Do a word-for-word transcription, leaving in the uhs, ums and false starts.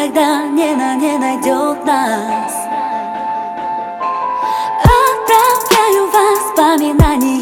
никогда не, на, не найдет нас. Отправляю воспоминания